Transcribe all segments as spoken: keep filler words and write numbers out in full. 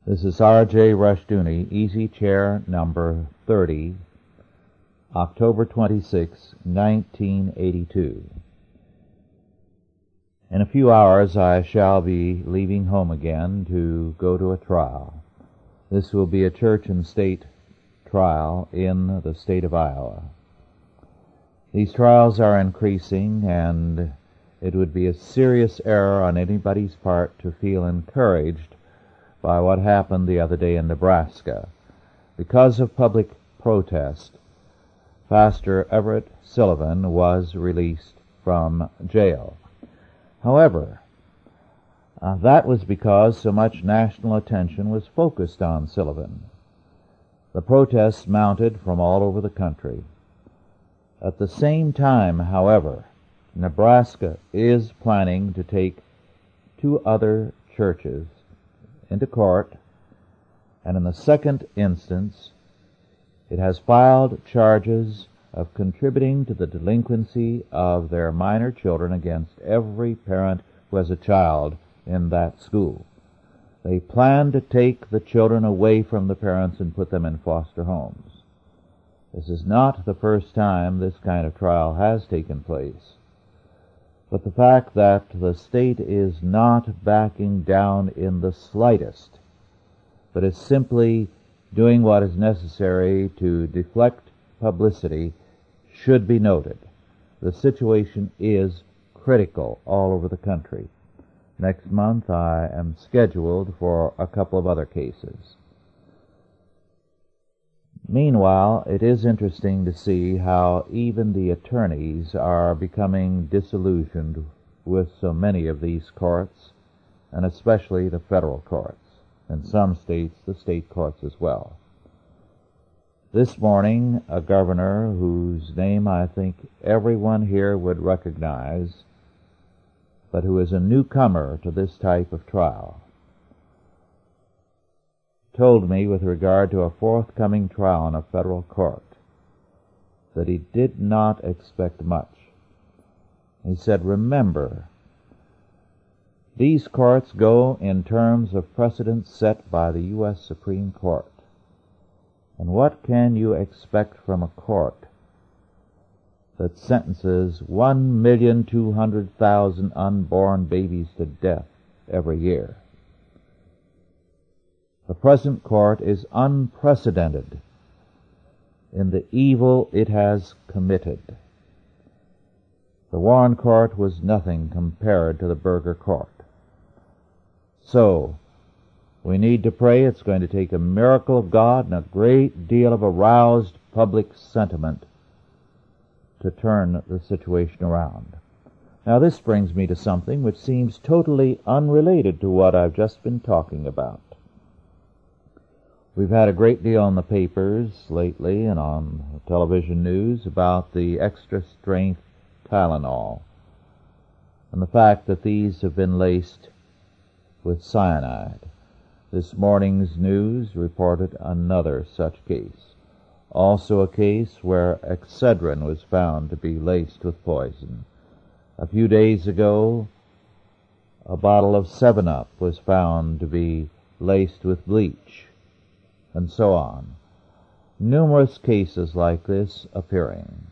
This is R J Rushdoony, Easy Chair number thirty, October twenty-sixth, nineteen eighty-two. In a few hours I shall be leaving home again to go to a trial. This will be a church and state trial in the state of Iowa. These trials are increasing, and it would be a serious error on anybody's part to feel encouraged by what happened the other day in Nebraska. Because of public protest, Pastor Everett Sullivan was released from jail. However, uh, that was because so much national attention was focused on Sullivan. The protests mounted from all over the country. At the same time, however, Nebraska is planning to take two other churches into court, and in the second instance, it has filed charges of contributing to the delinquency of their minor children against every parent who has a child in that school. They plan to take the children away from the parents and put them in foster homes. This is not the first time this kind of trial has taken place. But the fact that the state is not backing down in the slightest, but is simply doing what is necessary to deflect publicity, should be noted. The situation is critical all over the country. Next month I am scheduled for a couple of other cases. Meanwhile, it is interesting to see how even the attorneys are becoming disillusioned with so many of these courts, and especially the federal courts, in some states, the state courts as well. This morning, a governor whose name I think everyone here would recognize, but who is a newcomer to this type of trial, told me with regard to a forthcoming trial in a federal court that he did not expect much. He said, "Remember, these courts go in terms of precedents set by the U S Supreme Court. And what can you expect from a court that sentences one million two hundred thousand unborn babies to death every year? The present court is unprecedented in the evil it has committed. The Warren Court was nothing compared to the Burger Court. So, we need to pray it's going to take a miracle of God and a great deal of aroused public sentiment to turn the situation around." Now, this brings me to something which seems totally unrelated to what I've just been talking about. We've had a great deal in the papers lately and on television news about the extra-strength Tylenol and the fact that these have been laced with cyanide. This morning's news reported another such case, also a case where Excedrin was found to be laced with poison. A few days ago, a bottle of seven up was found to be laced with bleach, and so on. Numerous cases like this appearing.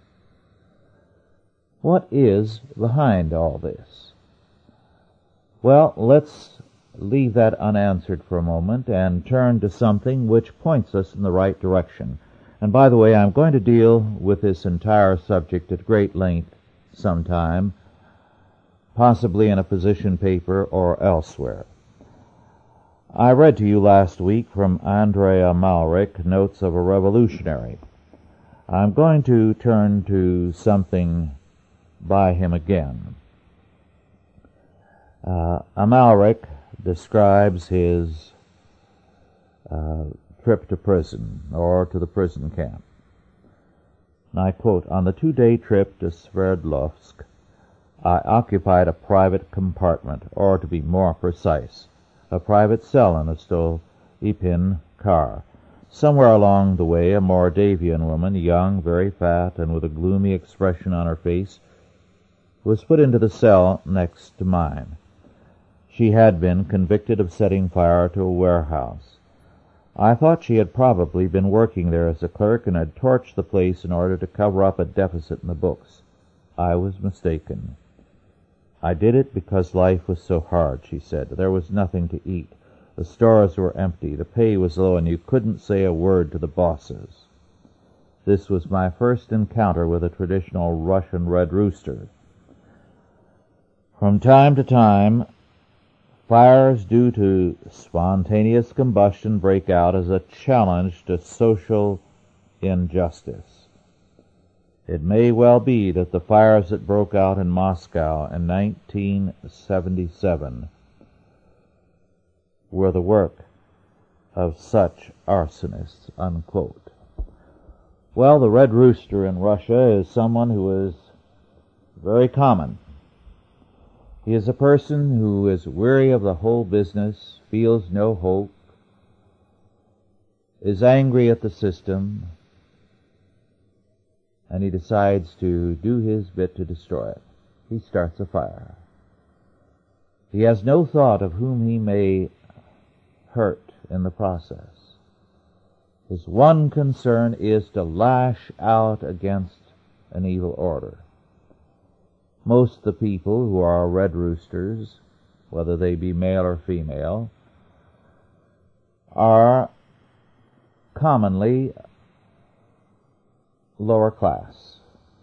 What is behind all this? Well, let's leave that unanswered for a moment and turn to something which points us in the right direction. And by the way, I'm going to deal with this entire subject at great length sometime, possibly in a position paper or elsewhere. I read to you last week from Andrea Malrich, Notes of a Revolutionary. I'm going to turn to something by him again. Uh, Amalric describes his uh, trip to prison, or to the prison camp. And I quote, "On the two-day trip to Sverdlovsk, I occupied a private compartment, or to be more precise, a private cell in a Stolypin car. Somewhere along the way, a Moldavian woman, young, very fat, and with a gloomy expression on her face, was put into the cell next to mine. She had been convicted of setting fire to a warehouse. I thought she had probably been working there as a clerk and had torched the place in order to cover up a deficit in the books. I was mistaken. I did it because life was so hard, she said. There was nothing to eat. The stores were empty. The pay was low, and you couldn't say a word to the bosses. This was my first encounter with a traditional Russian red rooster. From time to time, fires due to spontaneous combustion break out as a challenge to social injustice. It may well be that the fires that broke out in Moscow in nineteen seventy-seven were the work of such arsonists, unquote. Well, the red rooster in Russia is someone who is very common. He is a person who is weary of the whole business, feels no hope, is angry at the system, and he decides to do his bit to destroy it. He starts a fire. He has no thought of whom he may hurt in the process. His one concern is to lash out against an evil order. Most of the people who are red roosters, whether they be male or female, are commonly lower class.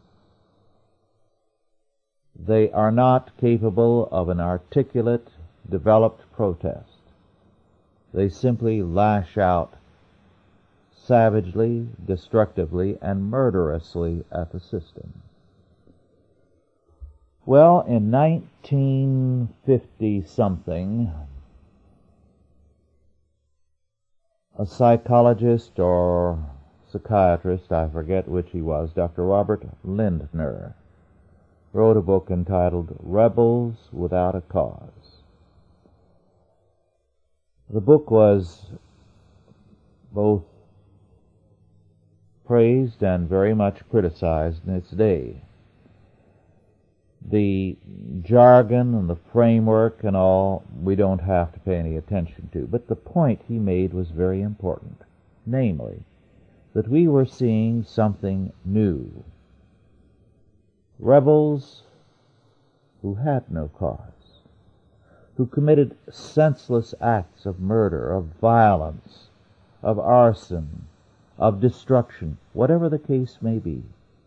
They are not capable of an articulate, developed protest. They simply lash out savagely, destructively, and murderously at the system. Well, in nineteen fifty-something, a psychologist or psychiatrist, I forget which he was, Doctor Robert Lindner, wrote a book entitled Rebels Without a Cause. The book was both praised and very much criticized in its day. The jargon and the framework and all, we don't have to pay any attention to. But the point he made was very important, namely, that we were seeing something new. Rebels who had no cause, who committed senseless acts of murder, of violence, of arson, of destruction, whatever the case may be,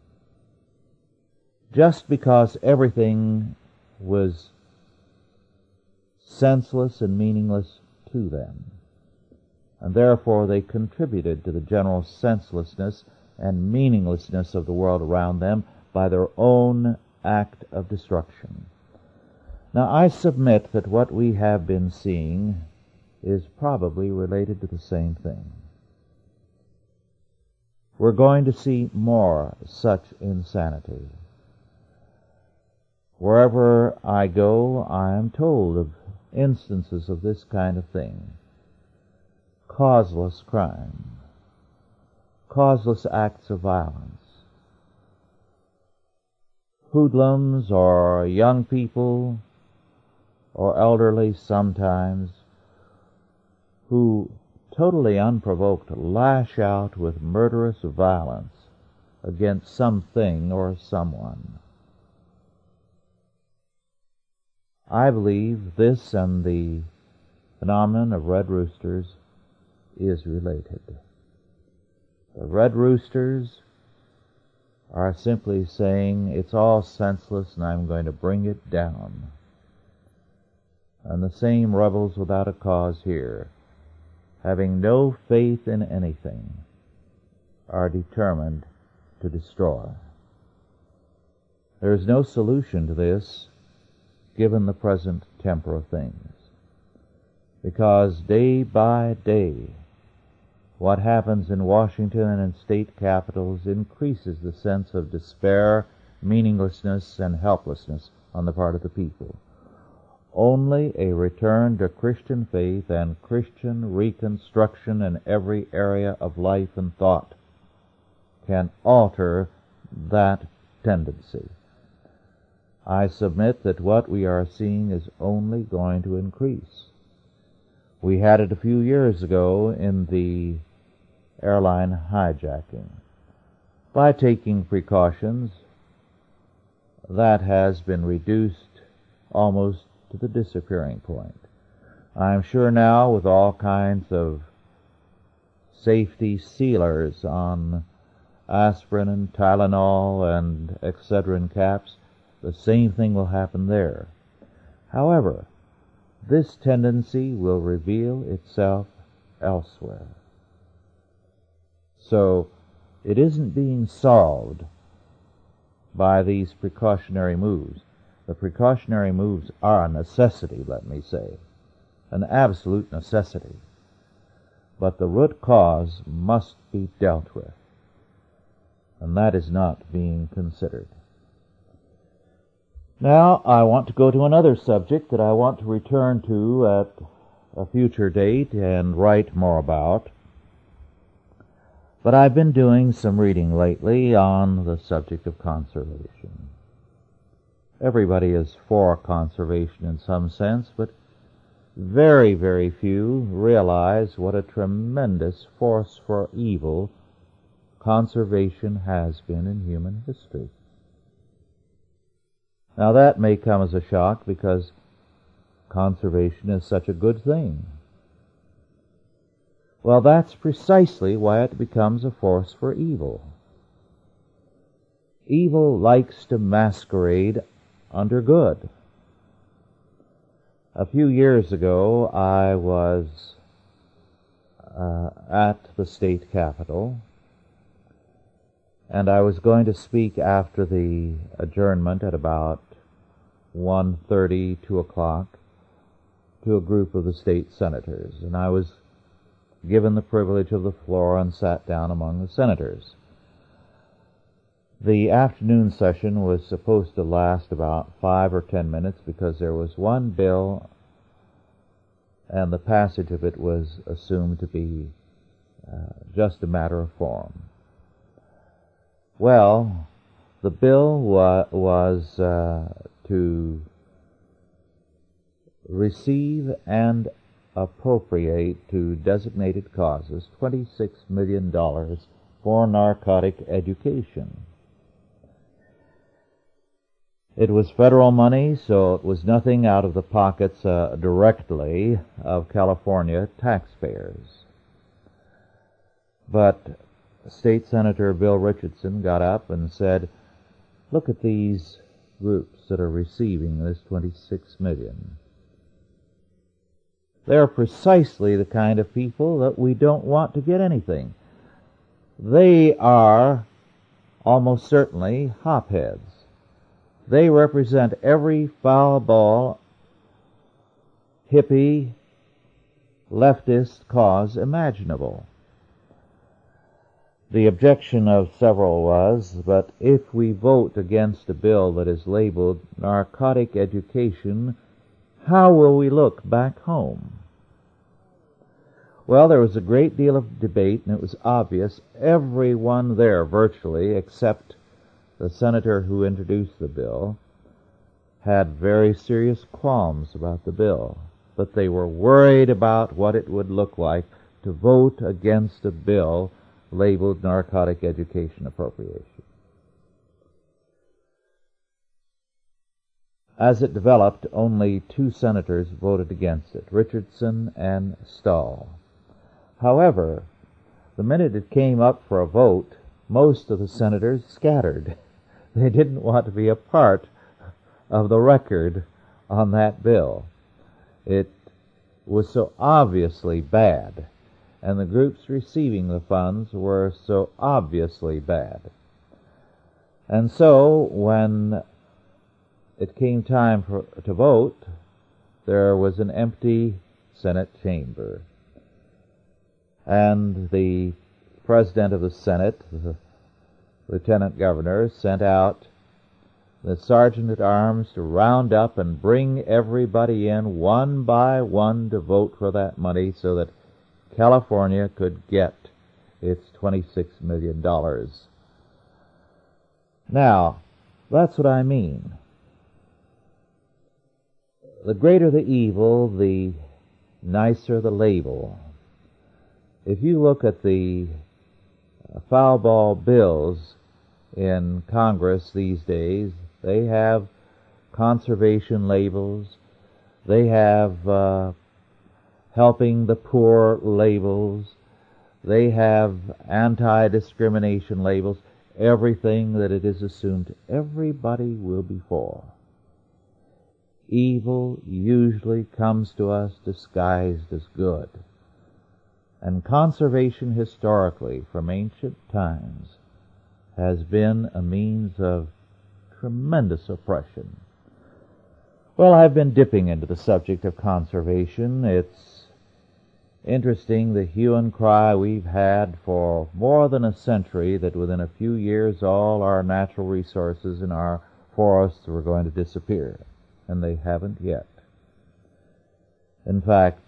just because everything was senseless and meaningless to them. And therefore they contributed to the general senselessness and meaninglessness of the world around them by their own act of destruction. Now, I submit that what we have been seeing is probably related to the same thing. We're going to see more such insanity. Wherever I go, I am told of instances of this kind of thing. Causeless crime, causeless acts of violence, hoodlums or young people or elderly sometimes who totally unprovoked lash out with murderous violence against something or someone. I believe this and the phenomenon of red roosters is related. The red roosters are simply saying it's all senseless and I'm going to bring it down. And the same rebels without a cause here, having no faith in anything, are determined to destroy. There is no solution to this given the present temper of things, because day by day what happens in Washington and in state capitals increases the sense of despair, meaninglessness, and helplessness on the part of the people. Only a return to Christian faith and Christian reconstruction in every area of life and thought can alter that tendency. I submit that what we are seeing is only going to increase. We had it a few years ago in the airline hijacking. By taking precautions, that has been reduced almost to the disappearing point. I'm sure now, with all kinds of safety sealers on aspirin and Tylenol and Excedrin caps, the same thing will happen there. However, this tendency will reveal itself elsewhere. So, it isn't being solved by these precautionary moves. The precautionary moves are a necessity, let me say, an absolute necessity. But the root cause must be dealt with, and that is not being considered. Now, I want to go to another subject that I want to return to at a future date and write more about. But I've been doing some reading lately on the subject of conservation. Everybody is for conservation in some sense, but very, very few realize what a tremendous force for evil conservation has been in human history. Now that may come as a shock because conservation is such a good thing. Well, that's precisely why it becomes a force for evil. Evil likes to masquerade under good. A few years ago, I was uh, at the state capitol, and I was going to speak after the adjournment at about one thirty, two o'clock, to a group of the state senators, and I was given the privilege of the floor and sat down among the senators. The afternoon session was supposed to last about five or ten minutes because there was one bill and the passage of it was assumed to be uh, just a matter of form. Well, the bill wa- was uh, to receive and appropriate to designated causes twenty-six million dollars for narcotic education. It was federal money, so it was nothing out of the pockets uh, directly of California taxpayers. But State Senator Bill Richardson got up and said, "Look at these groups that are receiving this twenty-six million dollars. They're precisely the kind of people that we don't want to get anything. They are almost certainly hopheads. They represent every foul-ball, hippie, leftist cause imaginable." The objection of several was, but if we vote against a bill that is labeled narcotic education, how will we look back home? Well, there was a great deal of debate, and it was obvious everyone there, virtually, except the senator who introduced the bill, had very serious qualms about the bill, but they were worried about what it would look like to vote against a bill labeled narcotic education appropriation. As it developed, only two senators voted against it, Richardson and Stahl. However, the minute it came up for a vote, most of the senators scattered. They didn't want to be a part of the record on that bill. It was so obviously bad, and the groups receiving the funds were so obviously bad. And so, when it came time for, to vote, there was an empty Senate chamber. And the President of the Senate, the Lieutenant Governor, sent out the Sergeant-at-Arms to round up and bring everybody in one by one to vote for that money so that California could get its twenty-six million dollars. Now, that's what I mean. The greater the evil, the nicer the label. If you look at the foul ball bills in Congress these days, they have conservation labels, they have uh, helping the poor labels, they have anti-discrimination labels, everything that it is assumed everybody will be for. Evil usually comes to us disguised as good. And conservation historically, from ancient times, has been a means of tremendous oppression. Well, I've been dipping into the subject of conservation. It's interesting the hue and cry we've had for more than a century that within a few years all our natural resources in our forests were going to disappear. And they haven't yet. In fact,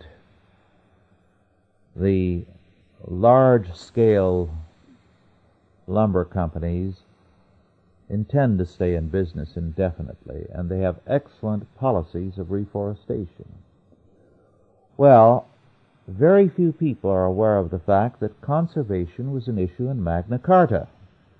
the large-scale lumber companies intend to stay in business indefinitely, and they have excellent policies of reforestation. Well, very few people are aware of the fact that conservation was an issue in Magna Carta.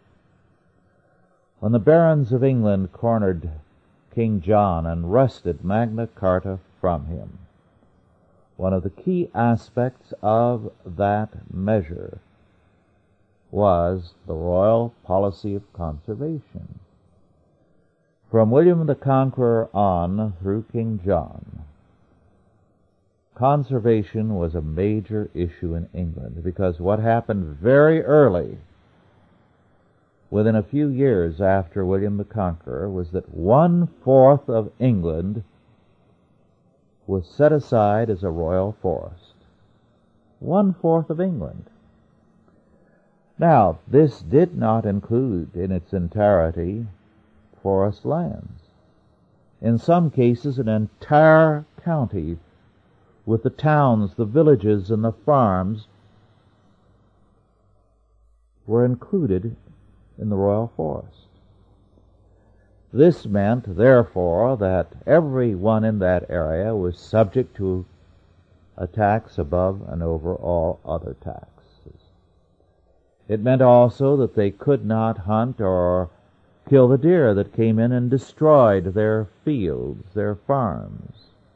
When the barons of England cornered King John and wrested Magna Carta from him, one of the key aspects of that measure was the royal policy of conservation. From William the Conqueror on through King John, conservation was a major issue in England, because what happened very early, within a few years after William the Conqueror, was that one-fourth of England was set aside as a royal forest. One-fourth of England. Now, this did not include in its entirety forest lands. In some cases, an entire county with the towns, the villages, and the farms were included in the royal forest. This meant, therefore, that everyone in that area was subject to a tax above and over all other taxes. It meant also that they could not hunt or kill the deer that came in and destroyed their fields, their farms.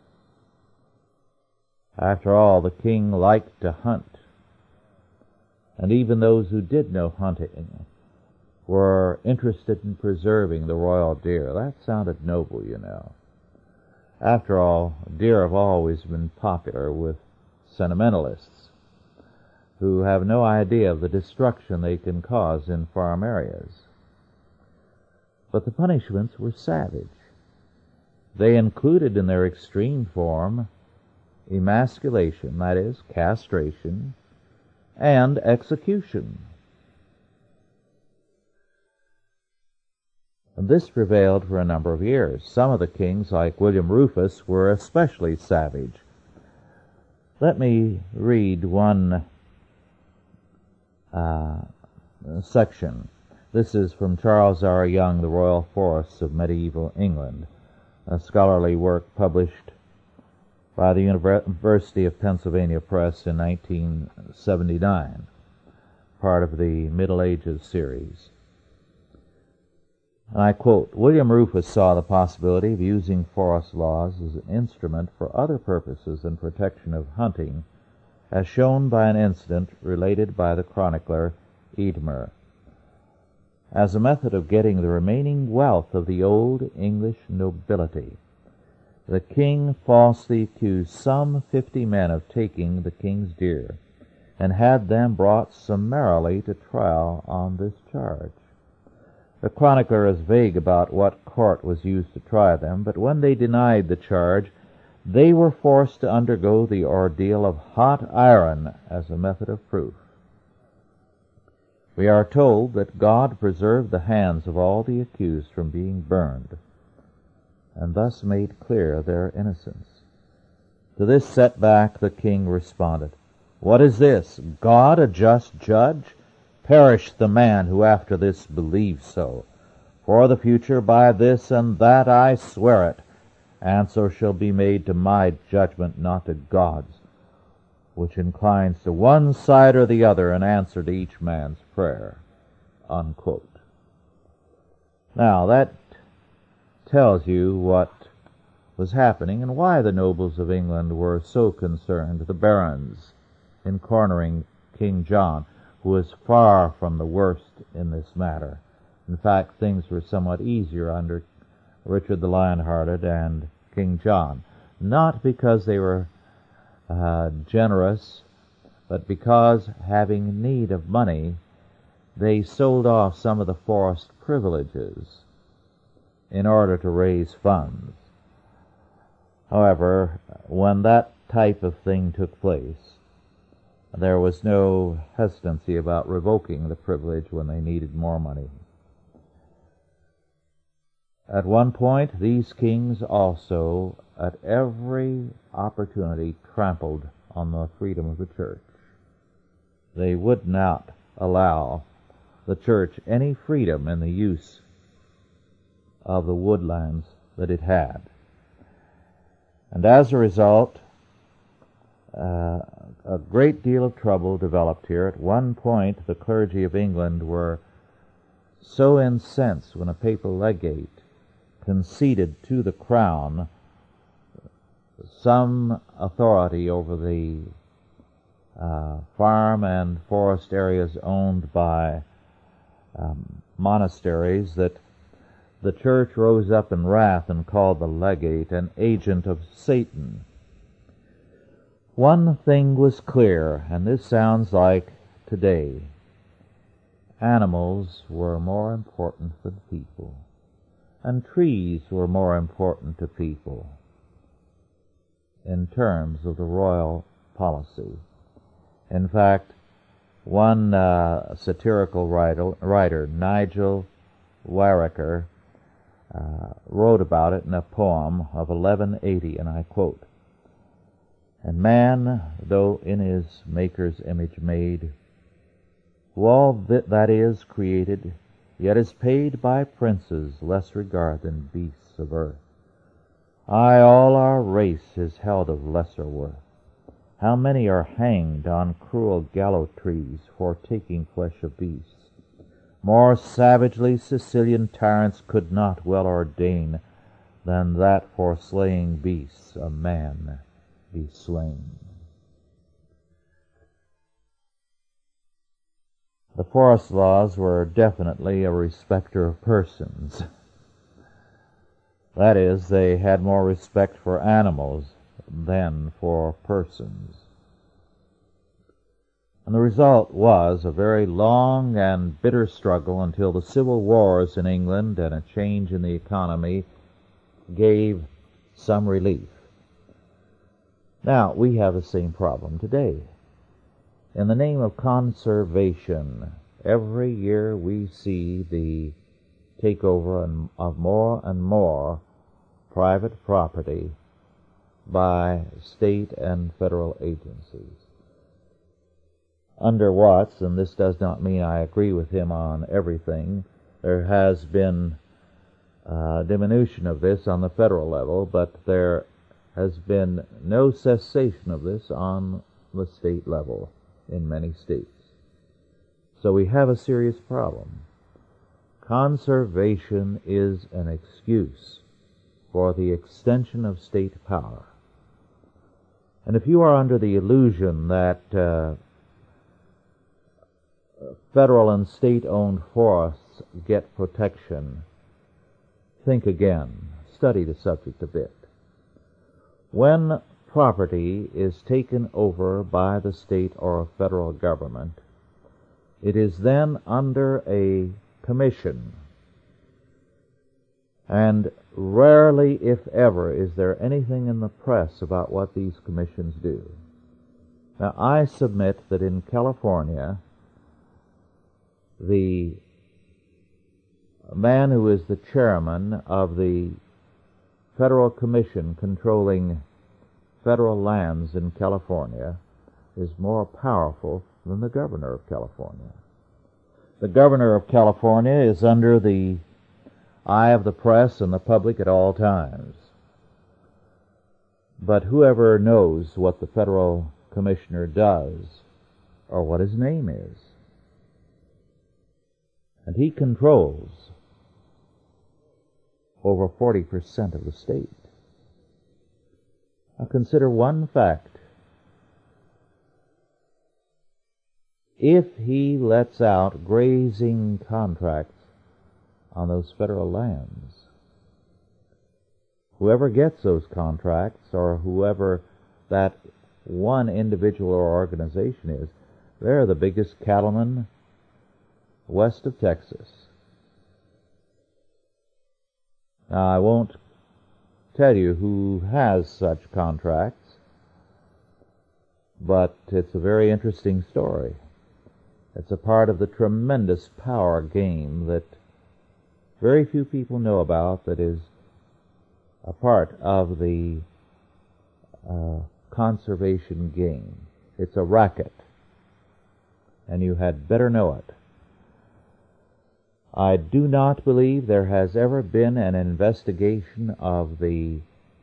After all, the king liked to hunt, and even those who did no hunting were interested in preserving the royal deer. That sounded noble, you know. After all, deer have always been popular with sentimentalists who have no idea of the destruction they can cause in farm areas. But the punishments were savage. They included in their extreme form emasculation, that is, castration, and execution. And this prevailed for a number of years. Some of the kings, like William Rufus, were especially savage. Let me read one uh, section. This is from Charles R. Young, The Royal Forests of Medieval England, a scholarly work published by the University of Pennsylvania Press in nineteen seventy-nine, part of the Middle Ages series. And I quote, "William Rufus saw the possibility of using forest laws as an instrument for other purposes than protection of hunting, as shown by an incident related by the chronicler Eadmer. As a method of getting the remaining wealth of the old English nobility, the king falsely accused some fifty men of taking the king's deer, and had them brought summarily to trial on this charge. The chronicler is vague about what court was used to try them, but when they denied the charge, they were forced to undergo the ordeal of hot iron as a method of proof. We are told that God preserved the hands of all the accused from being burned, and thus made clear their innocence. To this setback the king responded, 'What is this? God a just judge? Perish the man who after this believes so. For the future by this and that I swear it, answer shall be made to my judgment, not to God's. which inclines to one side or the other in answer to each man's prayer." Unquote. Now, that tells you what was happening and why the nobles of England were so concerned, the barons, in cornering King John, who was far from the worst in this matter. In fact, things were somewhat easier under Richard the Lionhearted and King John, not because they were uh, generous, but because, having need of money, they sold off some of the forest privileges in order to raise funds. However, when that type of thing took place, there was no hesitancy about revoking the privilege when they needed more money. At one point, these kings also, at every opportunity, trampled on the freedom of the church. They would not allow the church any freedom in the use of the woodlands that it had. And as a result, uh, a great deal of trouble developed here. At one point, the clergy of England were so incensed when a papal legate conceded to the crown some authority over the uh, farm and forest areas owned by um, monasteries that the church rose up in wrath and called the legate an agent of Satan. One thing was clear, and this sounds like today: animals were more important than people, and trees were more important to people in terms of the royal policy. In fact, one uh, satirical writer, writer, Nigel Warraker, uh, wrote about it in a poem of eleven eighty, and I quote, "And man, though in his Maker's image made, who all that, that is created, yet is paid by princes less regard than beasts of earth. Aye, all our race is held of lesser worth. How many are hanged on cruel gallows trees for taking flesh of beasts? More savagely Sicilian tyrants could not well ordain than that for slaying beasts a man be slain." The forest laws were definitely a respecter of persons. That is, they had more respect for animals than for persons. And the result was a very long and bitter struggle until the civil wars in England and a change in the economy gave some relief. Now, we have the same problem today. In the name of conservation, every year we see the takeover of more and more private property by state and federal agencies. Under Watts, and this does not mean I agree with him on everything, there has been a diminution of this on the federal level, but there has been no cessation of this on the state level in many states. So we have a serious problem. Conservation is an excuse for the extension of state power. And if you are under the illusion that uh, federal and state-owned forests get protection, think again. Study the subject a bit. When property is taken over by the state or federal government, it is then under a commission, and rarely, if ever, is there anything in the press about what these commissions do. Now, I submit that in California, the man who is the chairman of the Federal Commission controlling federal lands in California is more powerful than the governor of California. The governor of California is under the eye of the press and the public at all times. But whoever knows what the federal commissioner does or what his name is. And he controls over forty percent of the state. Now consider one fact. If he lets out grazing contracts on those federal lands, whoever gets those contracts, or whoever that one individual or organization is, they're the biggest cattlemen west of Texas. Now, I won't tell you who has such contracts, but it's a very interesting story. It's a part of the tremendous power game that very few people know about, that is a part of the uh, conservation game. It's a racket, and you had better know it. I do not believe there has ever been an investigation of the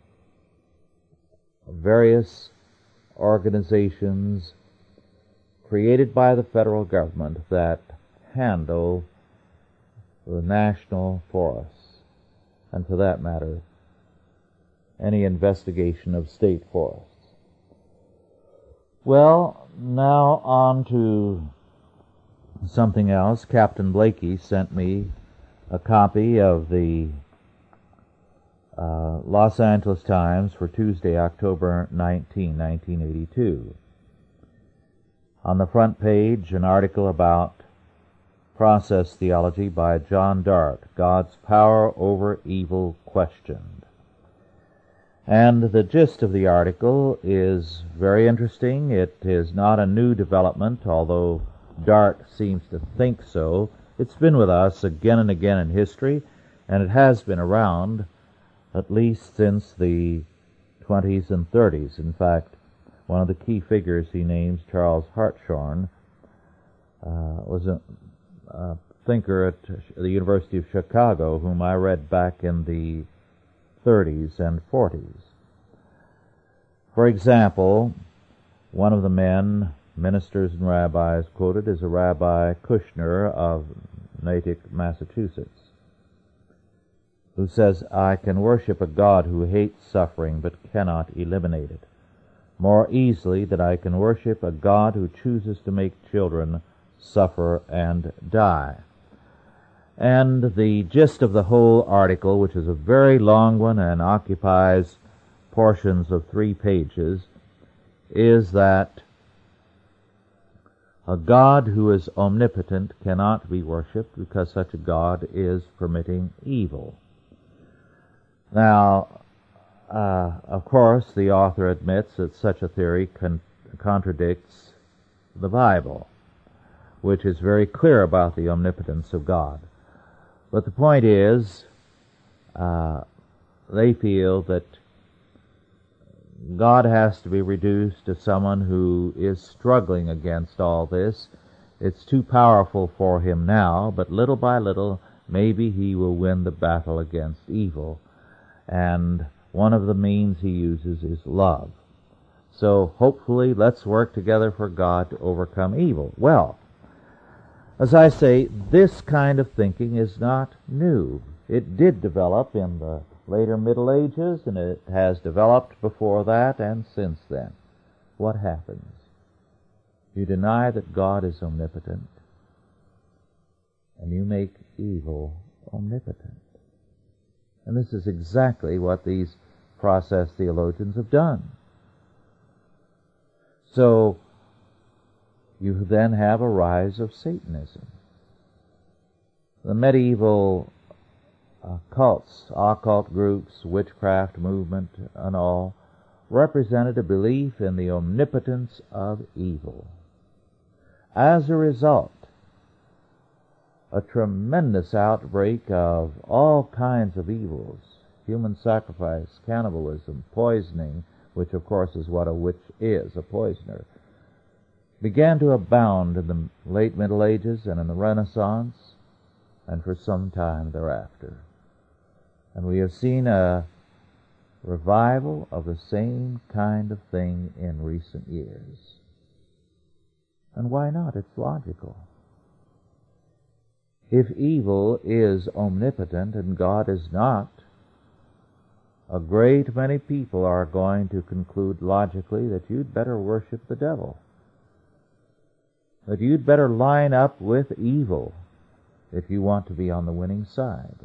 various organizations created by the federal government that handle the national forests, and for that matter, any investigation of state forests. Well, now on to something else. Captain Blakey sent me a copy of the uh, Los Angeles Times for Tuesday, October nineteenth, nineteen eighty-two. On the front page, an article about process theology by John Dart, God's Power Over Evil Questioned. And the gist of the article is very interesting. It is not a new development, although Dart seems to think so. It's been with us again and again in history, and it has been around at least since the twenties and thirties. In fact, one of the key figures he names, Charles Hartshorne, uh, was a, a thinker at the University of Chicago whom I read back in the thirties and forties. For example, one of the men, ministers and rabbis quoted is a Rabbi Kushner of Natick, Massachusetts, who says, "I can worship a God who hates suffering but cannot eliminate it, more easily than I can worship a God who chooses to make children suffer and die." And the gist of the whole article, which is a very long one and occupies portions of three pages, is that a God who is omnipotent cannot be worshipped because such a God is permitting evil. Now, uh, of course, the author admits that such a theory con- contradicts the Bible, which is very clear about the omnipotence of God. But the point is, uh, they feel that God has to be reduced to someone who is struggling against all this. It's too powerful for him now, but little by little, maybe he will win the battle against evil. And one of the means he uses is love. So hopefully, let's work together for God to overcome evil. Well, as I say, this kind of thinking is not new. It did develop in the later Middle Ages, and it has developed before that and since then. What happens? You deny that God is omnipotent, and you make evil omnipotent. And this is exactly what these process theologians have done. So, you then have a rise of Satanism. The medieval uh, cults, occult groups, witchcraft movement, and all, represented a belief in the omnipotence of evil. As a result, a tremendous outbreak of all kinds of evils, human sacrifice, cannibalism, poisoning, which of course is what a witch is, a poisoner, began to abound in the late Middle Ages and in the Renaissance, and for some time thereafter. And we have seen a revival of the same kind of thing in recent years. And why not? It's logical. If evil is omnipotent and God is not, a great many people are going to conclude logically that you'd better worship the devil, that you'd better line up with evil if you want to be on the winning side.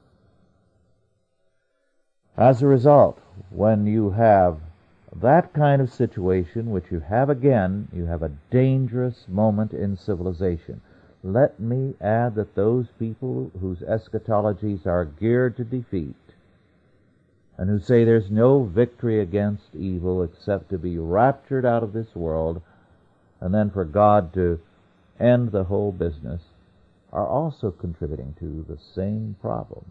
As a result, when you have that kind of situation, which you have again, you have a dangerous moment in civilization. Let me add that those people whose eschatologies are geared to defeat, and who say there's no victory against evil except to be raptured out of this world, and then for God to end the whole business, are also contributing to the same problem.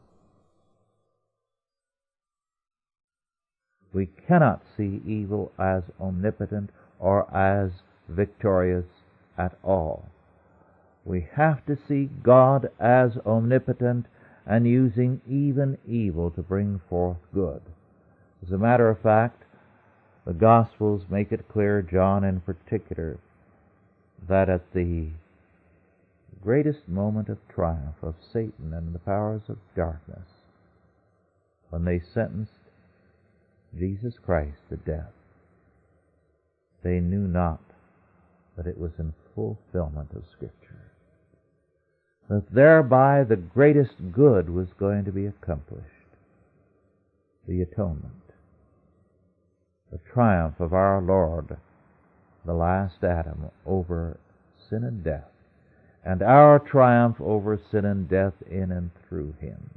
We cannot see evil as omnipotent or as victorious at all. We have to see God as omnipotent and using even evil to bring forth good. As a matter of fact, the Gospels make it clear, John in particular, that at the greatest moment of triumph of Satan and the powers of darkness, when they sentenced Jesus Christ to death, they knew not that it was in fulfillment of Scripture, that thereby the greatest good was going to be accomplished, the atonement, the triumph of our Lord, the last Adam, over sin and death, and our triumph over sin and death in and through him.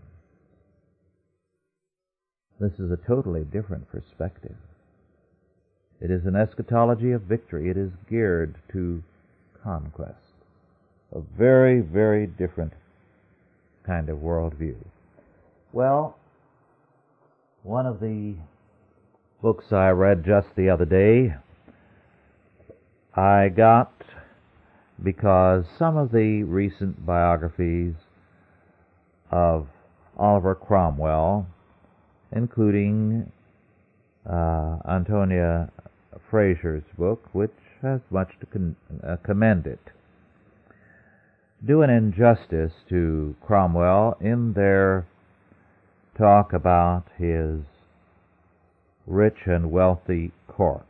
This is a totally different perspective. It is an eschatology of victory. It is geared to conquest. A very, very different kind of worldview. Well, one of the books I read just the other day, I got because some of the recent biographies of Oliver Cromwell, including uh, Antonia Fraser's book, which has much to con- uh, commend it, do an injustice to Cromwell in their talk about his rich and wealthy court.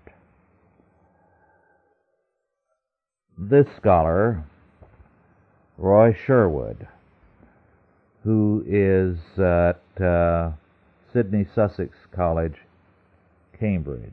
This scholar, Roy Sherwood, who is at uh, Sidney Sussex College, Cambridge,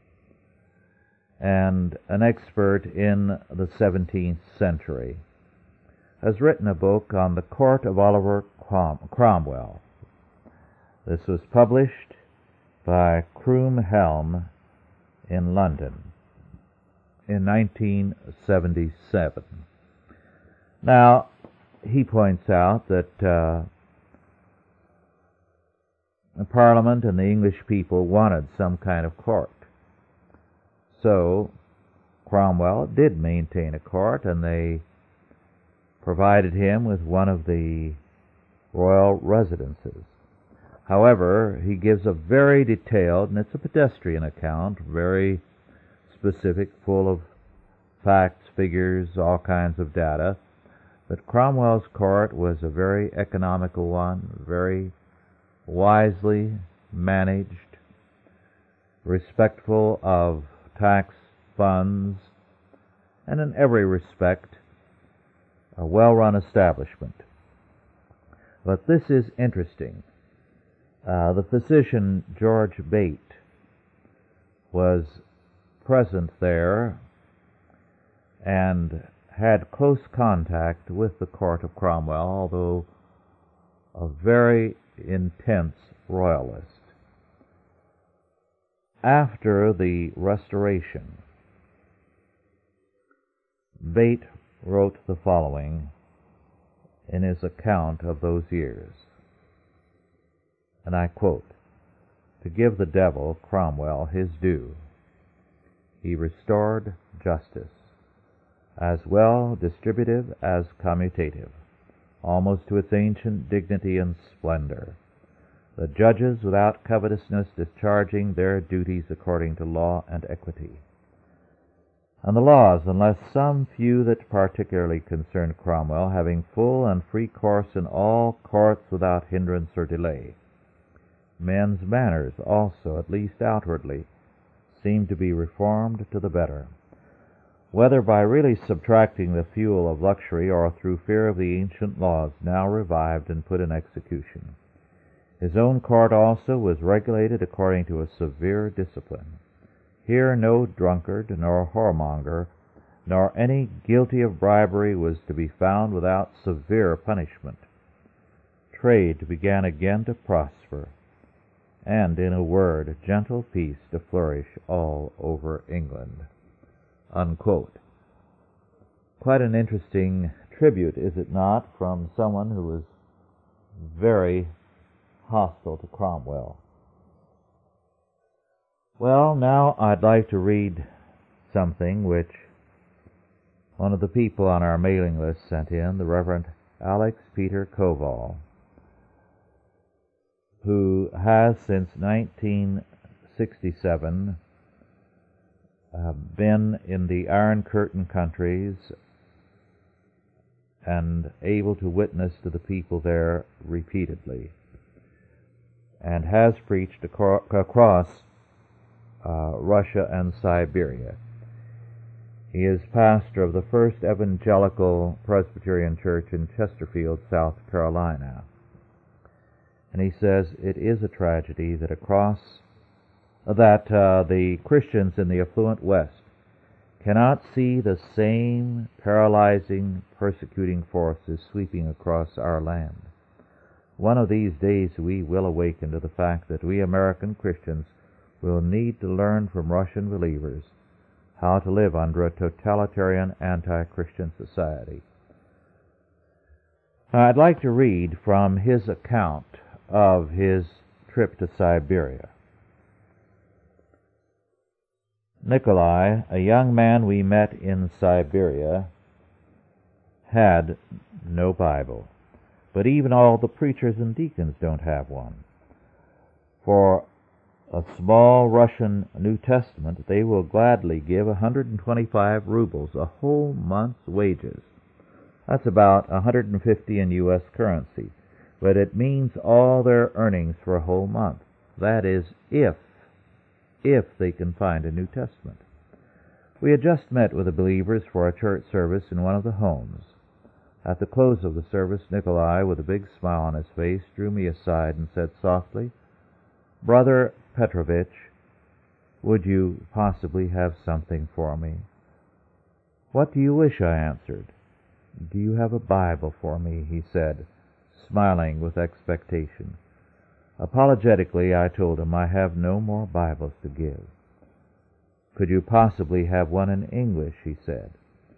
and an expert in the seventeenth century, has written a book on the court of Oliver Crom- Cromwell. This was published by Croom Helm in London in nineteen seventy-seven. Now, he points out that uh, the Parliament and the English people wanted some kind of court. So, Cromwell did maintain a court, and they provided him with one of the royal residences. However, he gives a very detailed, and it's a pedestrian account, very specific, full of facts, figures, all kinds of data. But Cromwell's court was a very economical one, very wisely managed, respectful of tax funds, and in every respect a well-run establishment. But this is interesting. Uh, the physician George Bate was present there and had close contact with the court of Cromwell, although a very intense royalist. After the Restoration, Bate wrote the following in his account of those years, and I quote, "To give the devil, Cromwell, his due, he restored justice, as well distributive as commutative, almost to its ancient dignity and splendor. the judges without covetousness discharging their duties according to law and equity. And the laws, unless some few that particularly concern Cromwell, having full and free course in all courts without hindrance or delay. Men's manners also, at least outwardly, seem to be reformed to the better, whether by really subtracting the fuel of luxury or through fear of the ancient laws now revived and put in execution. His own court also was regulated according to a severe discipline. Here no drunkard, nor whoremonger, nor any guilty of bribery was to be found without severe punishment. Trade began again to prosper, and, in a word, gentle peace to flourish all over England." Unquote. Quite an interesting tribute, is it not, from someone who was very hostile to Cromwell. Well, now I'd like to read something which one of the people on our mailing list sent in, the Reverend Alex Peter Koval, who has since nineteen sixty-seven uh, been in the Iron Curtain countries and able to witness to the people there repeatedly, and has preached across uh, Russia and Siberia. He is pastor of the First Evangelical Presbyterian Church in Chesterfield, South Carolina. And he says it is a tragedy that across that uh, the Christians in the affluent West cannot see the same paralyzing, persecuting forces sweeping across our land. One of these days we will awaken to the fact that we American Christians will need to learn from Russian believers how to live under a totalitarian anti-Christian society. Now, I'd like to read from his account of his trip to Siberia. Nikolai, a young man we met in Siberia, had no Bible, but even all the preachers and deacons don't have one. For a small Russian New Testament, they will gladly give one hundred twenty-five rubles, a whole month's wages. That's about one hundred fifty in U S currency, but it means all their earnings for a whole month. That is, if, if they can find a New Testament. We had just met with the believers for a church service in one of the homes. At the close of the service, Nikolai, with a big smile on his face, drew me aside and said softly, "Brother Petrovich, would you possibly have something for me?" "What do you wish?" I answered. "Do you have a Bible for me?" he said, smiling with expectation. Apologetically, I told him I have no more Bibles to give. "Could you possibly have one in English?" he said.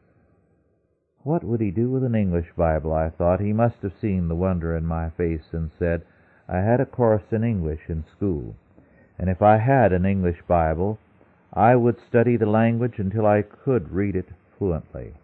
What would he do with an English Bible, I thought. He must have seen the wonder in my face and said, "I had a course in English in school, and if I had an English Bible, I would study the language until I could read it fluently."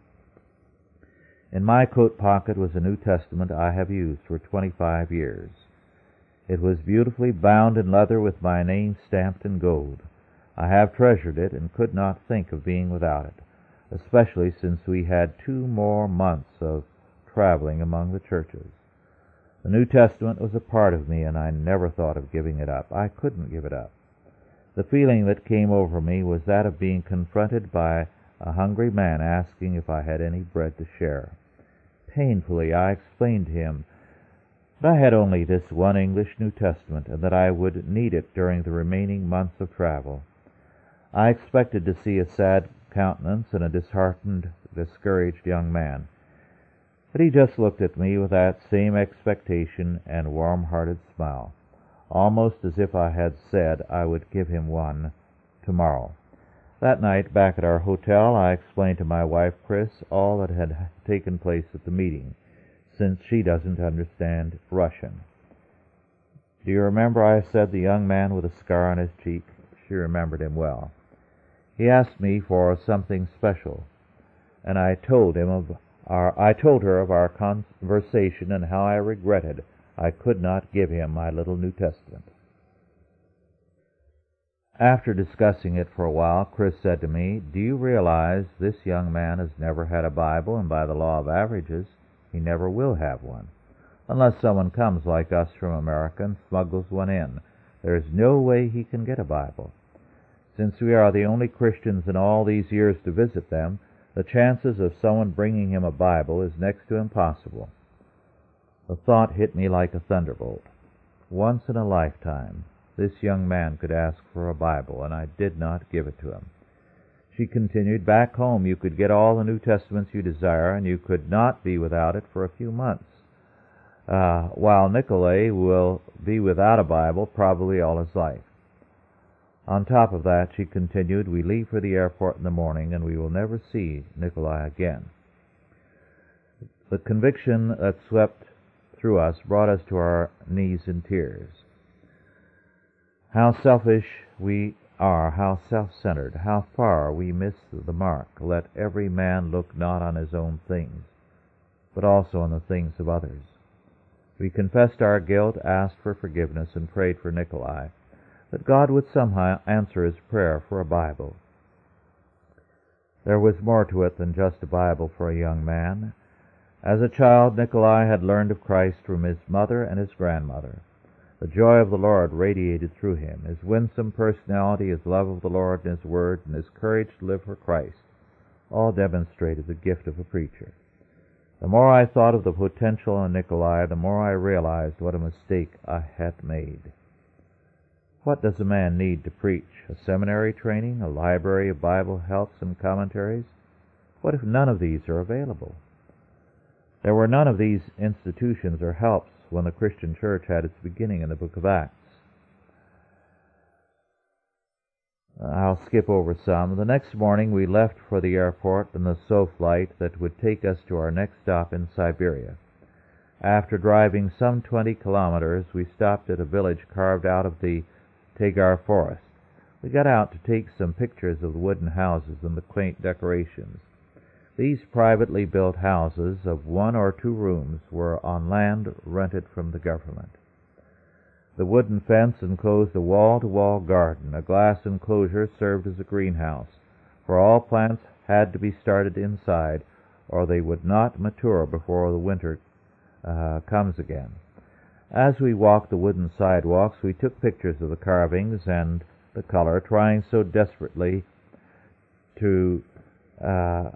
In my coat pocket was a New Testament I have used for twenty-five years. It was beautifully bound in leather with my name stamped in gold. I have treasured it and could not think of being without it, especially since we had two more months of traveling among the churches. The New Testament was a part of me, and I never thought of giving it up. I couldn't give it up. The feeling that came over me was that of being confronted by a hungry man asking if I had any bread to share. Painfully, I explained to him that I had only this one English New Testament, and that I would need it during the remaining months of travel. I expected to see a sad countenance and a disheartened, discouraged young man, but he just looked at me with that same expectation and warm-hearted smile, almost as if I had said I would give him one tomorrow. That night, back at our hotel, I explained to my wife, Chris, all that had taken place at the meeting, since she doesn't understand Russian. "Do you remember," I said, "the young man with a scar on his cheek?" She remembered him well. He asked me for something special, and I told him of our I told her of our conversation and how I regretted I could not give him my little New Testament. After discussing it for a while, Chris said to me, "Do you realize this young man has never had a Bible, and by the law of averages, he never will have one, unless someone comes like us from America and smuggles one in. There is no way he can get a Bible. Since we are the only Christians in all these years to visit them, the chances of someone bringing him a Bible is next to impossible." The thought hit me like a thunderbolt. Once in a lifetime, this young man could ask for a Bible, and I did not give it to him. She continued, "Back home you could get all the New Testaments you desire, and you could not be without it for a few months, uh, while Nikolai will be without a Bible probably all his life. On top of that," she continued, "we leave for the airport in the morning, and we will never see Nikolai again." The conviction that swept through us brought us to our knees in tears. How selfish we are, how self-centered, how far we miss the mark. Let every man look not on his own things, but also on the things of others. We confessed our guilt, asked for forgiveness, and prayed for Nikolai, that God would somehow answer his prayer for a Bible. There was more to it than just a Bible for a young man. As a child, Nikolai had learned of Christ from his mother and his grandmother. The joy of the Lord radiated through him. His winsome personality, his love of the Lord and his word, and his courage to live for Christ all demonstrated the gift of a preacher. The more I thought of the potential in Nikolai, the more I realized what a mistake I had made. What does a man need to preach? A seminary training? A library of Bible helps and commentaries? What if none of these are available? There were none of these institutions or helps when the Christian church had its beginning in the book of Acts. I'll skip over some. The next morning we left for the airport in the S O flight that would take us to our next stop in Siberia. After driving some twenty kilometers, we stopped at a village carved out of the Tagar forest. We got out to take some pictures of the wooden houses and the quaint decorations. These privately built houses of one or two rooms were on land rented from the government. The wooden fence enclosed a wall-to-wall garden. A glass enclosure served as a greenhouse, for all plants had to be started inside, or they would not mature before the winter uh, comes again. As we walked the wooden sidewalks, we took pictures of the carvings and the color, trying so desperately to uh,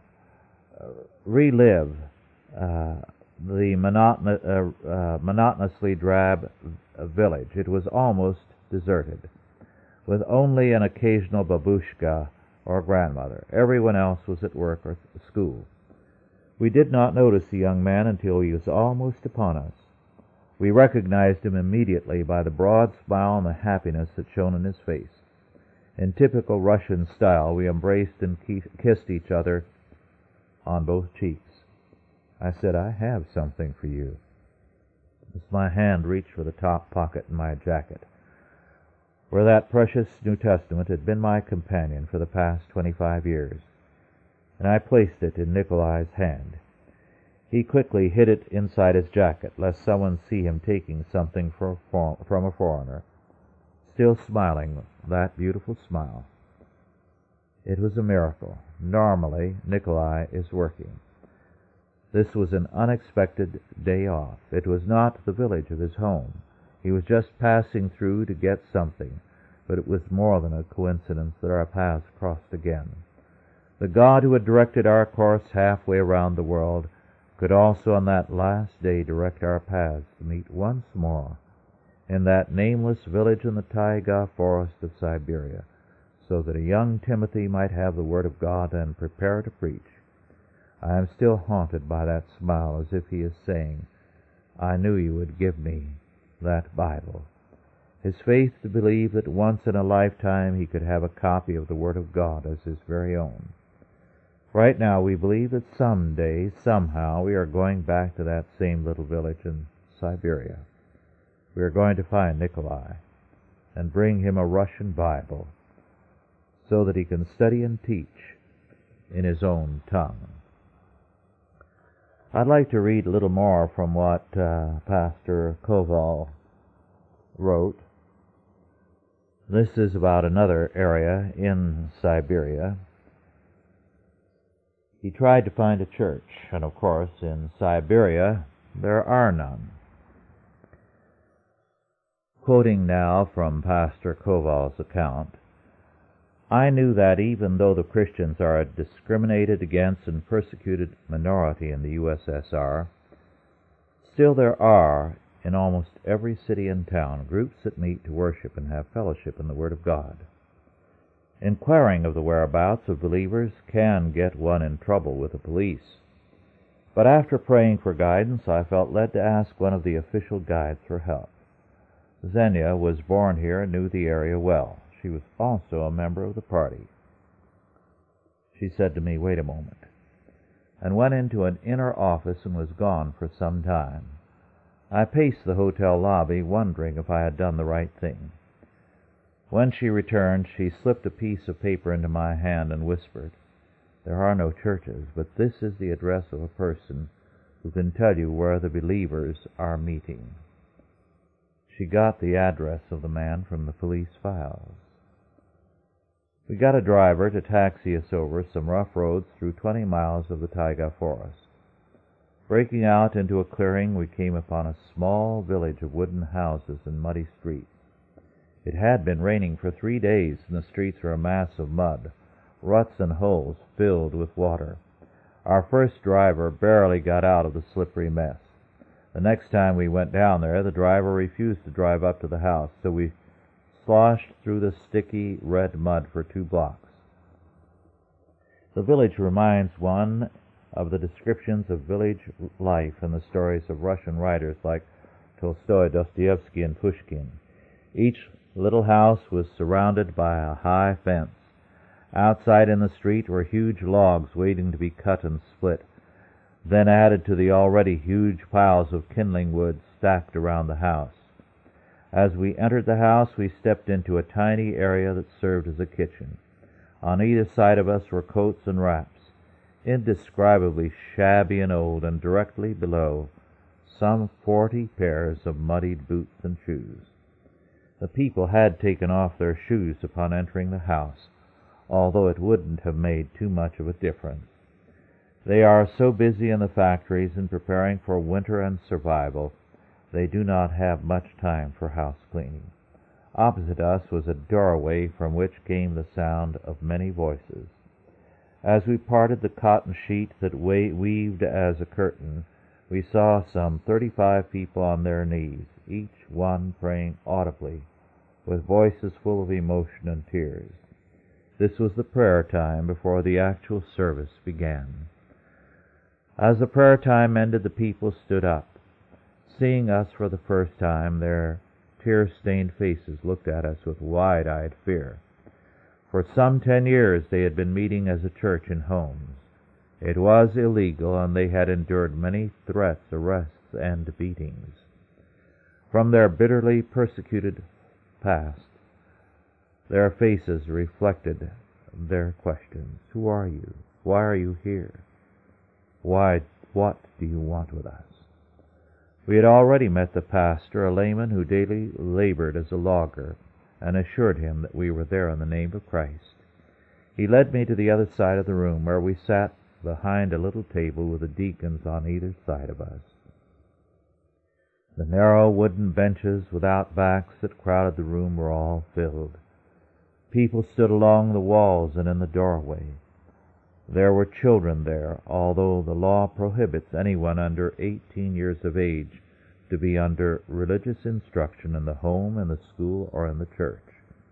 relive uh, the monoton- uh, uh, monotonously drab village. It was almost deserted, with only an occasional babushka or grandmother. Everyone else was at work or school. We did not notice the young man until he was almost upon us. We recognized him immediately by the broad smile and the happiness that shone in his face. In typical Russian style, we embraced and kissed each other on both cheeks. I said, "I have something for you." As my hand reached for the top pocket in my jacket, where that precious New Testament had been my companion for the past twenty-five years, and I placed it in Nikolai's hand. He quickly hid it inside his jacket, lest someone see him taking something from a foreigner, still smiling that beautiful smile. It was a miracle. Normally, Nikolai is working. This was an unexpected day off. It was not the village of his home. He was just passing through to get something, but it was more than a coincidence that our paths crossed again. The God who had directed our course halfway around the world could also on that last day direct our paths to meet once more in that nameless village in the taiga forest of Siberia, so that a young Timothy might have the Word of God and prepare to preach. I am still haunted by that smile, as if he is saying, "I knew you would give me that Bible." His faith to believe that once in a lifetime he could have a copy of the Word of God as his very own. Right now we believe that someday, somehow, we are going back to that same little village in Siberia. We are going to find Nikolai and bring him a Russian Bible so that he can study and teach in his own tongue. I'd like to read a little more from what uh, Pastor Koval wrote. This is about another area in Siberia. He tried to find a church, and of course in Siberia there are none. Quoting now from Pastor Koval's account, I knew that even though the Christians are a discriminated against and persecuted minority in the U S S R, still there are, in almost every city and town, groups that meet to worship and have fellowship in the Word of God. Inquiring of the whereabouts of believers can get one in trouble with the police. But after praying for guidance, I felt led to ask one of the official guides for help. Xenia was born here and knew the area well. She was also a member of the party. She said to me, "Wait a moment," and went into an inner office and was gone for some time. I paced the hotel lobby, wondering if I had done the right thing. When she returned, she slipped a piece of paper into my hand and whispered, "There are no churches, but this is the address of a person who can tell you where the believers are meeting." She got the address of the man from the police files. We got a driver to taxi us over some rough roads through twenty miles of the taiga forest. Breaking out into a clearing, we came upon a small village of wooden houses and muddy streets. It had been raining for three days, and the streets were a mass of mud, ruts and holes filled with water. Our first driver barely got out of the slippery mess. The next time we went down there, the driver refused to drive up to the house, so we sloshed through the sticky red mud for two blocks. The village reminds one of the descriptions of village life in the stories of Russian writers like Tolstoy, Dostoevsky, and Pushkin. Each little house was surrounded by a high fence. Outside in the street were huge logs waiting to be cut and split, then added to the already huge piles of kindling wood stacked around the house. As we entered the house, we stepped into a tiny area that served as a kitchen. On either side of us were coats and wraps, indescribably shabby and old, and directly below, some forty pairs of muddied boots and shoes. The people had taken off their shoes upon entering the house, although it wouldn't have made too much of a difference. They are so busy in the factories in preparing for winter and survival, they do not have much time for house cleaning. Opposite us was a doorway from which came the sound of many voices. As we parted the cotton sheet that weaved as a curtain, we saw some thirty-five people on their knees, each one praying audibly, with voices full of emotion and tears. This was the prayer time before the actual service began. As the prayer time ended, the people stood up. Seeing us for the first time, their tear-stained faces looked at us with wide-eyed fear. For some ten years they had been meeting as a church in homes. It was illegal, and they had endured many threats, arrests, and beatings. From their bitterly persecuted past, their faces reflected their questions. Who are you? Why are you here? Why, what do you want with us? We had already met the pastor, a layman who daily labored as a logger, and assured him that we were there in the name of Christ. He led me to the other side of the room, where we sat behind a little table with the deacons on either side of us. The narrow wooden benches without backs that crowded the room were all filled. People stood along the walls and in the doorway. There were children there, although the law prohibits anyone under eighteen years of age to be under religious instruction in the home, in the school, or in the church.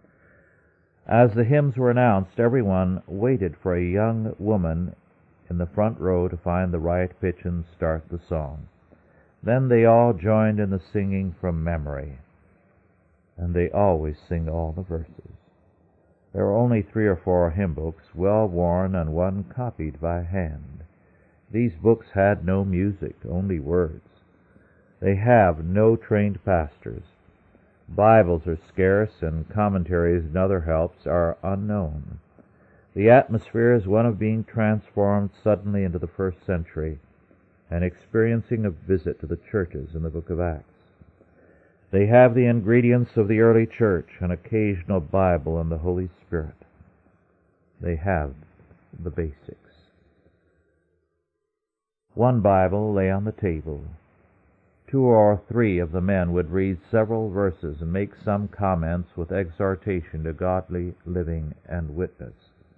As the hymns were announced, everyone waited for a young woman in the front row to find the right pitch and start the song. Then they all joined in the singing from memory, and they always sing all the verses. There were only three or four hymn books, well worn, and one copied by hand. These books had no music, only words. They have no trained pastors. Bibles are scarce, and commentaries and other helps are unknown. The atmosphere is one of being transformed suddenly into the first century, and experiencing a visit to the churches in the book of Acts. They have the ingredients of the early church, an occasional Bible and the Holy Spirit. They have the basics. One Bible lay on the table. Two or three of the men would read several verses and make some comments with exhortation to godly living and witness.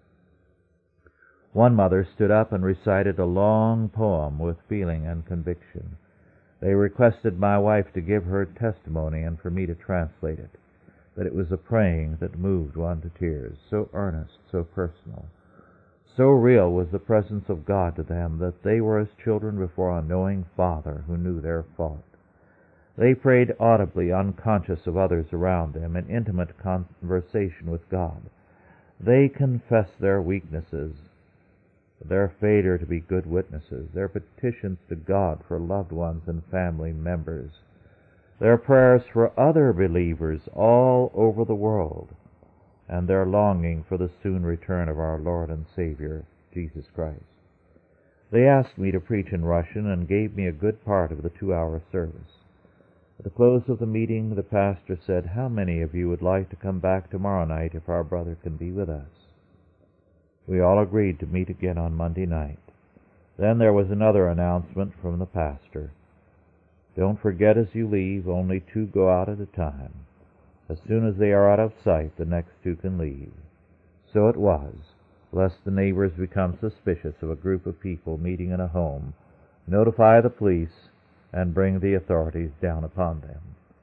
One mother stood up and recited a long poem with feeling and conviction. They requested my wife to give her testimony and for me to translate it, that it was a praying that moved one to tears, so earnest, so personal. So real was the presence of God to them that they were as children before a knowing Father who knew their fault. They prayed audibly, unconscious of others around them, in intimate conversation with God. They confessed their weaknesses, their failure to be good witnesses, their petitions to God for loved ones and family members, their prayers for other believers all over the world, and their longing for the soon return of our Lord and Savior, Jesus Christ. They asked me to preach in Russian and gave me a good part of the two-hour service. At the close of the meeting, the pastor said, "How many of you would like to come back tomorrow night if our brother can be with us?" We all agreed to meet again on Monday night. Then there was another announcement from the pastor. "Don't forget as you leave, only two go out at a time. As soon as they are out of sight, the next two can leave." So it was, lest the neighbors become suspicious of a group of people meeting in a home, notify the police, and bring the authorities down upon them.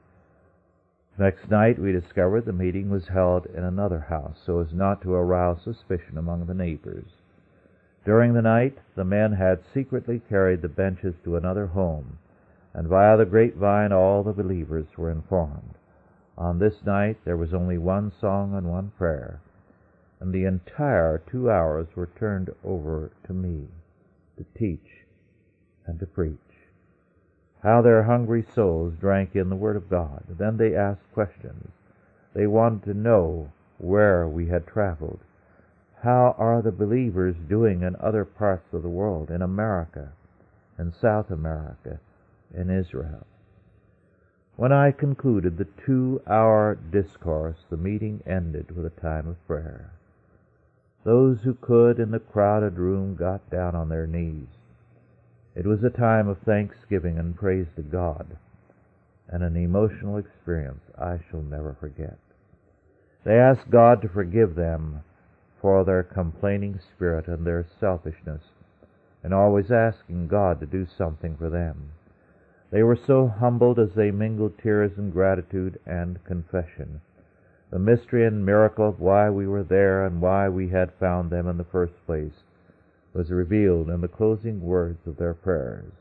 Next night we discovered the meeting was held in another house, so as not to arouse suspicion among the neighbors. During the night, the men had secretly carried the benches to another home, and via the grapevine all the believers were informed. On this night there was only one song and one prayer, and the entire two hours were turned over to me to teach and to preach. How their hungry souls drank in the Word of God. Then they asked questions. They wanted to know where we had traveled. How are the believers doing in other parts of the world, in America, in South America, in Israel? When I concluded the two-hour discourse, the meeting ended with a time of prayer. Those who could in the crowded room got down on their knees. It was a time of thanksgiving and praise to God, and an emotional experience I shall never forget. They asked God to forgive them for their complaining spirit and their selfishness, and always asking God to do something for them. They were so humbled as they mingled tears and gratitude and confession. The mystery and miracle of why we were there and why we had found them in the first place was revealed in the closing words of their prayers.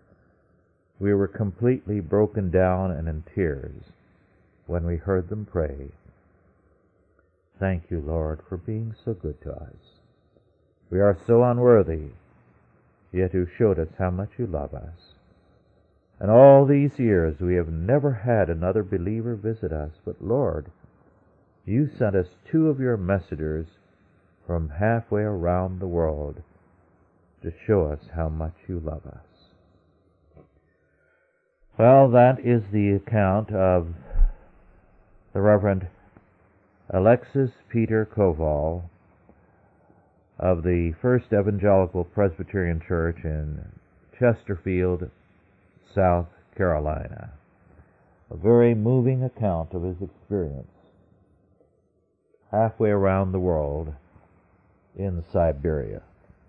We were completely broken down and in tears when we heard them pray, "Thank you, Lord, for being so good to us. We are so unworthy, yet you showed us how much you love us. And all these years we have never had another believer visit us, but Lord, you sent us two of your messengers from halfway around the world to show us how much you love us." Well, that is the account of the Reverend Alexis Peter Koval of the First Evangelical Presbyterian Church in Chesterfield, South Carolina. A very moving account of his experience halfway around the world in Siberia.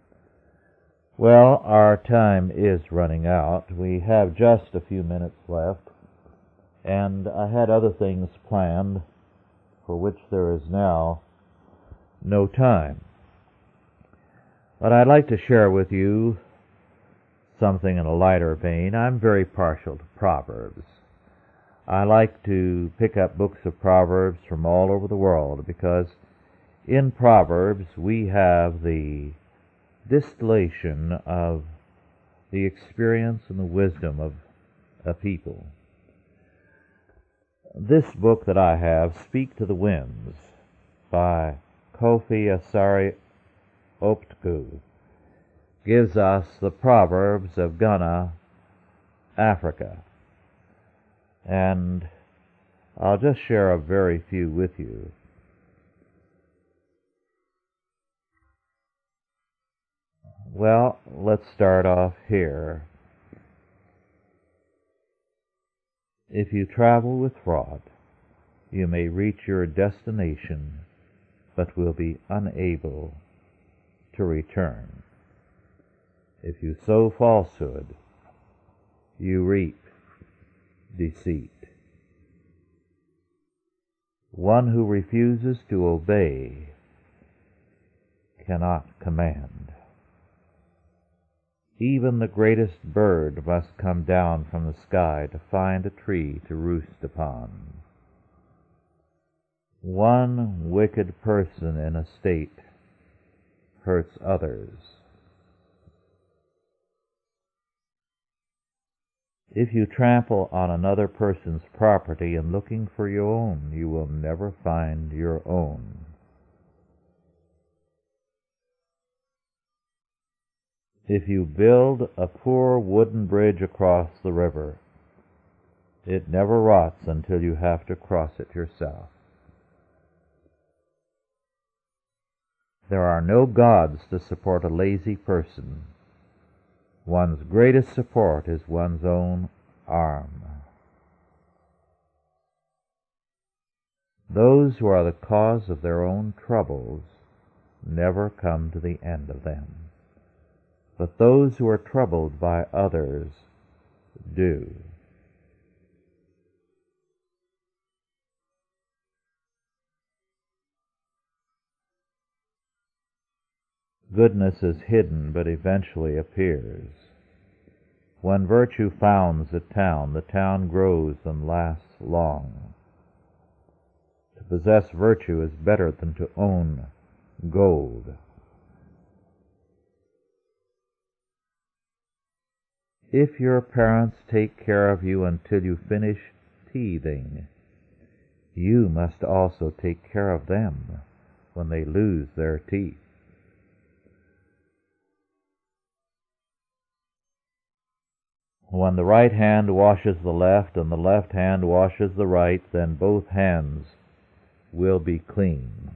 Well, our time is running out. We have just a few minutes left, and I had other things planned for which there is now no time. But I'd like to share with you something in a lighter vein. I'm very partial to Proverbs. I like to pick up books of Proverbs from all over the world because in Proverbs we have the distillation of the experience and the wisdom of a people. This book that I have, Speak to the Winds, by Kofi Asari Optku, gives us the Proverbs of Ghana, Africa. And I'll just share a very few with you. Well, let's start off here. If you travel with fraud, you may reach your destination, but will be unable to return. If you sow falsehood, you reap deceit. One who refuses to obey cannot command. Even the greatest bird must come down from the sky to find a tree to roost upon. One wicked person in a state hurts others. If you trample on another person's property in looking for your own, you will never find your own. If you build a poor wooden bridge across the river, it never rots until you have to cross it yourself. There are no gods to support a lazy person. One's greatest support is one's own arm. Those who are the cause of their own troubles never come to the end of them, but those who are troubled by others do. Goodness is hidden, but eventually appears. When virtue founds a town, the town grows and lasts long. To possess virtue is better than to own gold. If your parents take care of you until you finish teething, you must also take care of them when they lose their teeth. When the right hand washes the left and the left hand washes the right, then both hands will be clean.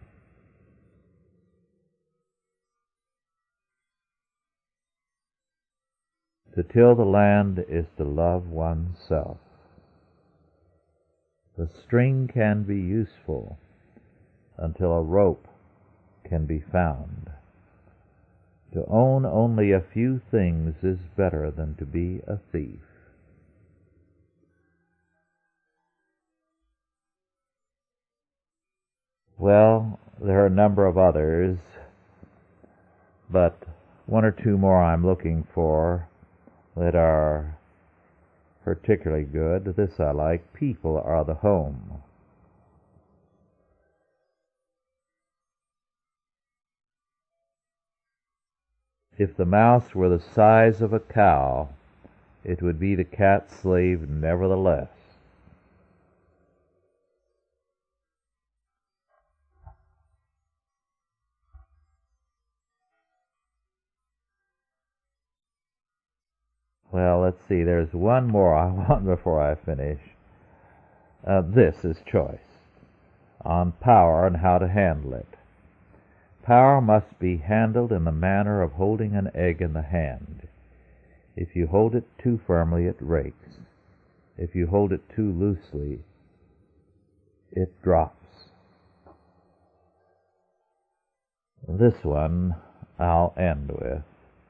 To till the land is to love oneself. The string can be useful until a rope can be found. To own only a few things is better than to be a thief. Well, there are a number of others, but one or two more I'm looking for that are particularly good. This I like. People are the home. If the mouse were the size of a cow, it would be the cat's slave nevertheless. Well, let's see, there's one more I want before I finish. Uh, this is choice, on power and how to handle it. Power must be handled in the manner of holding an egg in the hand. If you hold it too firmly, it breaks. If you hold it too loosely, it drops. This one I'll end with.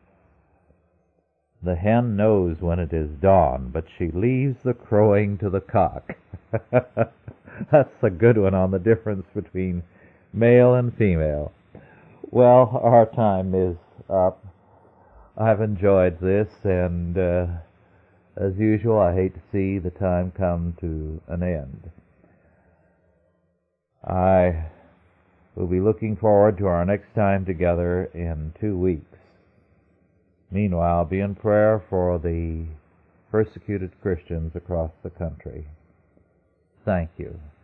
The hen knows when it is dawn, but she leaves the crowing to the cock. That's a good one on the difference between male and female. Well, our time is up. I've enjoyed this, and uh, as usual, I hate to see the time come to an end. I will be looking forward to our next time together in two weeks. Meanwhile, be in prayer for the persecuted Christians across the country. Thank you.